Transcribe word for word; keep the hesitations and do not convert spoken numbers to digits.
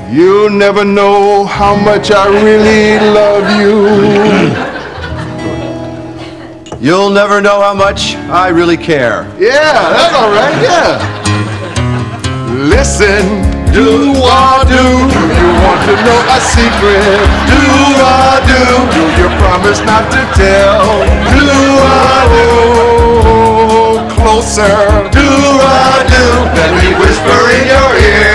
You'll never know how much I really love you. You'll never know how much I really care. Yeah, that's all right, yeah. Listen, do-ah-do, do you want to know a secret? Do-ah-do, do you promise not to tell? Do-ah-oh, closer. Do-ah-do, let me whisper in your ear.